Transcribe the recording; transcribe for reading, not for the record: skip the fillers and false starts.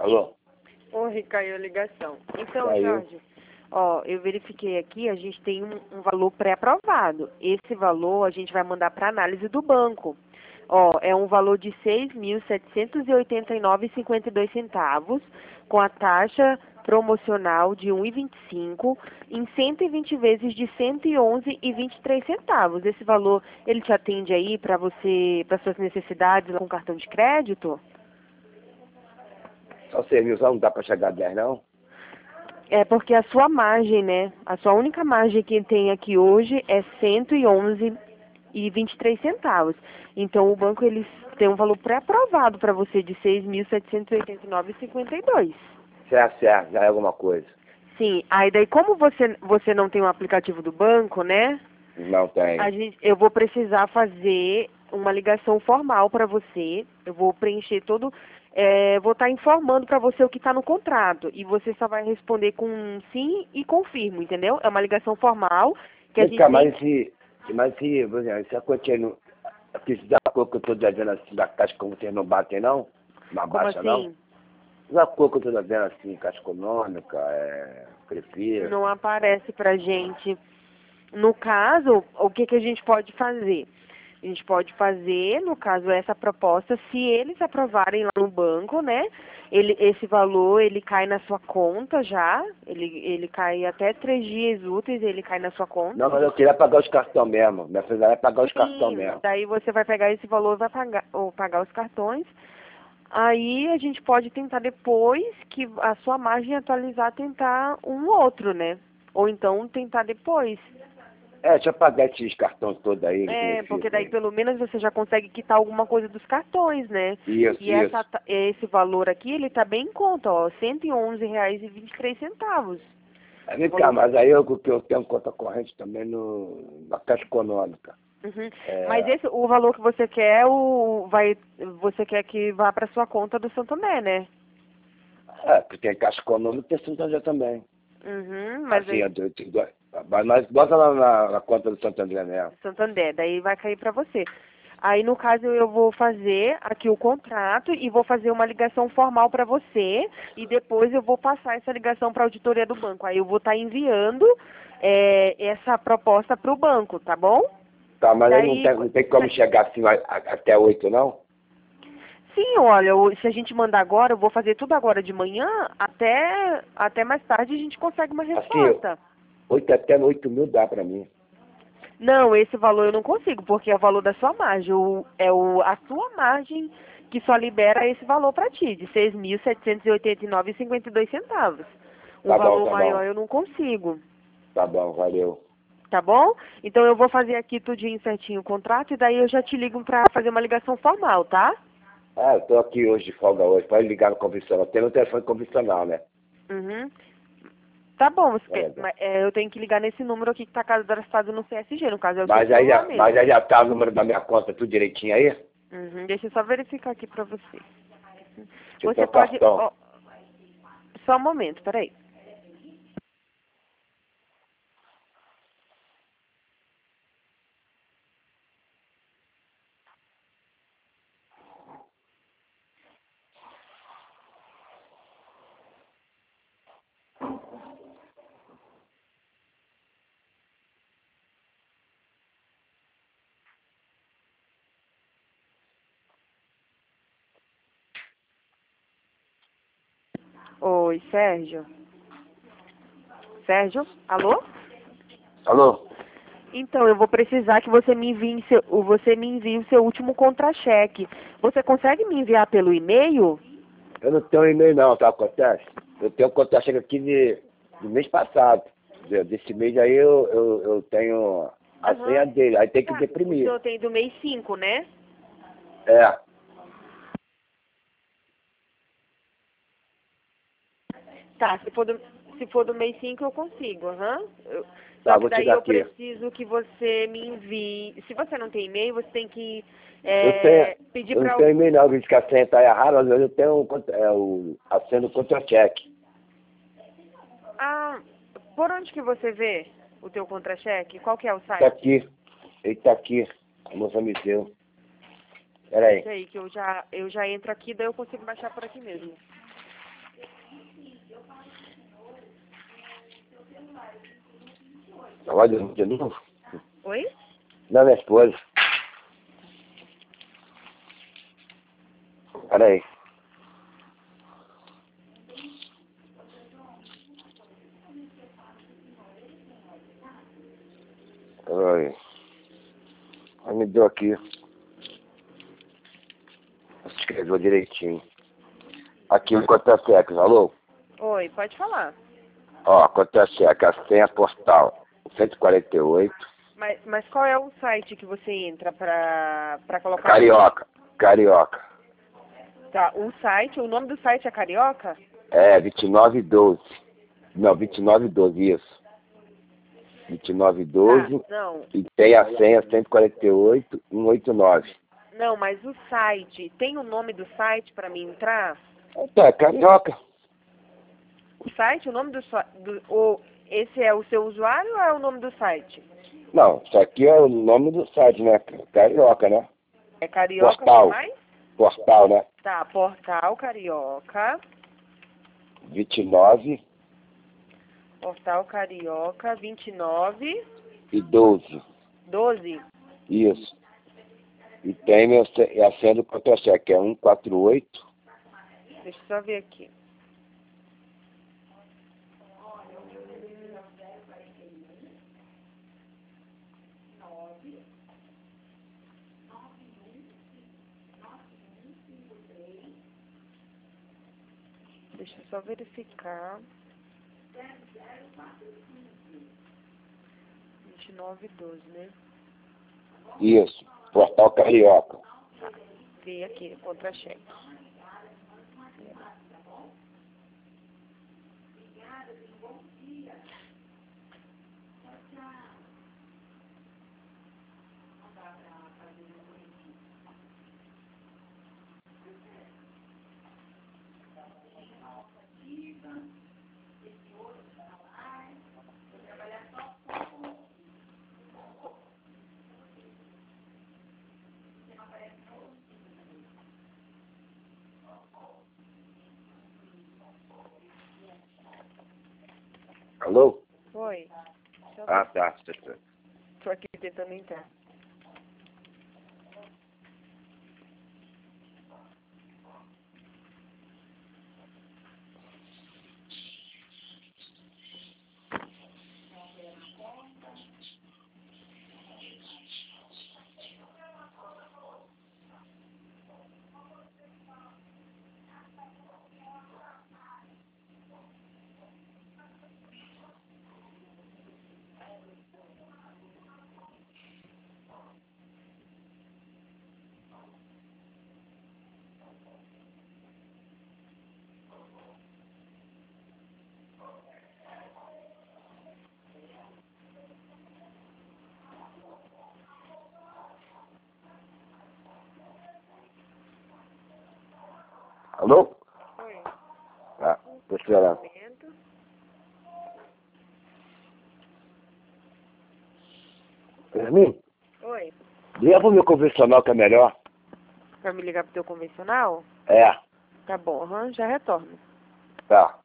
Alô? Oi, caiu a ligação. Então, Caiu. Jorge, ó, eu verifiquei aqui, a gente tem um valor pré-aprovado. Esse valor a gente vai mandar para análise do banco. Ó, é um valor de R$ 6.789,52, com a taxa promocional de 1,25 em 120 vezes de R$ 111,23. Esse valor, ele te atende aí para você, para suas necessidades com cartão de crédito? Só serviço, não dá pra chegar a 10, não? É porque a sua margem, né? A sua única margem que tem aqui hoje é R$ 111,23. Então o banco ele tem um valor pré-aprovado para você de R$ 6.789,52. Certo, já é alguma coisa. Sim, aí daí como você não tem um aplicativo do banco, né? Não tem. Eu vou precisar fazer uma ligação formal para você. Eu vou preencher todo, vou estar informando para você o que está no contrato e você só vai responder com sim e confirmo, entendeu? É uma ligação formal que a gente tem. Mas se, por exemplo, se a quantia não... Aqui se dá cor que eu tô devendo assim da caixa como vocês não batem, não? Não Como abaixa, assim? não? Da cor que eu tô devendo assim, caixa econômica, prefiro. Não aparece pra gente. No caso, o que que a gente pode fazer? A gente pode fazer, no caso, essa proposta, se eles aprovarem lá no banco, né? Esse valor, ele cai na sua conta já, ele cai até 3 dias úteis, ele cai na sua conta. Não, mas eu queria pagar os cartões mesmo. Minha filha vai pagar os cartões Sim, mesmo. daí você vai pegar esse valor, vai pagar, ou pagar os cartões. Aí a gente pode tentar depois que a sua margem atualizar, tentar um outro, né? Ou então tentar depois. Deixa eu pagar esses cartões todos aí. Porque daí pelo menos você já consegue quitar alguma coisa dos cartões, né? Isso, E isso. esse valor aqui, ele tá bem em conta, ó, R$ 111,23. Vem cá, mas aí eu tenho conta corrente também na Caixa Econômica. Uhum. Mas o valor que você quer, você quer que vá para sua conta do Santander, né? Porque tem Caixa Econômica e tem Santander também. Uhum, mas Assim, aí, mas bota lá na conta do Santander mesmo. Santander, daí vai cair para você. Aí, no caso, eu vou fazer aqui o contrato e vou fazer uma ligação formal para você e depois eu vou passar essa ligação para a auditoria do banco. Aí eu vou estar enviando essa proposta para o banco, tá bom? Tá, mas aí Daí, não tem como chegar assim até 8, não? sim, olha, se a gente mandar agora, eu vou fazer tudo agora de manhã, até mais tarde a gente consegue uma resposta. 8 mil dá pra mim. Não, esse valor eu não consigo, porque é o valor da sua margem. A sua margem que só libera esse valor para ti, de R$ 6.789,52. Um Tá bom, valor tá maior bom. eu não consigo. Tá bom, valeu. Tá bom? Então eu vou fazer aqui tudinho certinho o contrato e daí eu já te ligo para fazer uma ligação formal, tá? Eu tô aqui hoje de folga hoje. Pode ligar no convencional. Tem no telefone convencional, né? Uhum. Tá bom, Beleza. eu tenho que ligar nesse número aqui que está cadastrado no CSG, no caso é o seu Mas aí, celular mesmo. mas aí já tá o número da minha conta tudo direitinho aí? Uhum, deixa eu só verificar aqui para você. Deixa eu ter Você o pode... cartão. ó, só um momento, peraí. Oi, Sérgio. Sérgio? Alô? Alô? Então, eu vou precisar que você me envie o seu último contra-cheque. Você consegue me enviar pelo e-mail? Eu não tenho e-mail não, tá? Acontece? Eu tenho conta-cheque aqui do mês passado. Entendeu? Desse mês aí eu tenho a senha dele. Aí tem que Tá. O deprimir. senhor tem do mês 5, né? É. Tá, se for do mês 5 eu consigo, aham. Tá, Só que vou te daí dar eu aqui. preciso que você me envie. Se você não tem e-mail, você tem que pedir Eu não para tenho alguém. e-mail não, diz que a senha tá errada, às vezes eu tenho a senha do contra-cheque. Ah, por onde que você vê o teu contra-cheque? Qual que é o Tá site? aqui. Ele tá aqui. A moça me deu. Pera aí. Deixa aí que eu já entro aqui, daí eu consigo baixar por aqui mesmo. Olha de novo. Oi? Não, minha esposa. Peraí. Oi. Ela me deu aqui. Escreveu direitinho. Aqui o contra-cheque, alô? Oi, pode falar. Ó, contra-cheque, a senha postal 148. Mas qual é o site que você entra pra colocar? Carioca. Carioca. Tá, o nome do site é Carioca? É, 2912. Não, 2912, isso. 2912. Tá, não. E tem a senha 148-189. Não, mas o site, tem o nome do site pra mim entrar? Tá, Carioca. O site, o nome esse é o seu usuário ou é o nome do site? Não, isso aqui é o nome do site, né? Carioca, né? É Carioca Postal. com mais? Postal, né? Tá, Portal Carioca. 29 Portal Carioca 29 e 12. 12. Isso. E tem a senha do contra-cheque, é 148. Deixa eu só ver aqui. Deixa eu só verificar. 2912, né? Isso. Portal Carioca. Tá. Vi aqui, contra-cheque. Alô? Oi. Deixa eu Ah, ver. tá. Tô aqui tentando entrar. Alô? Oi. Ah, tô esperando. Momento. Hermínio, Oi. liga pro meu convencional que é melhor. Pra me ligar pro teu convencional? É, Tá bom, já retorno. tá.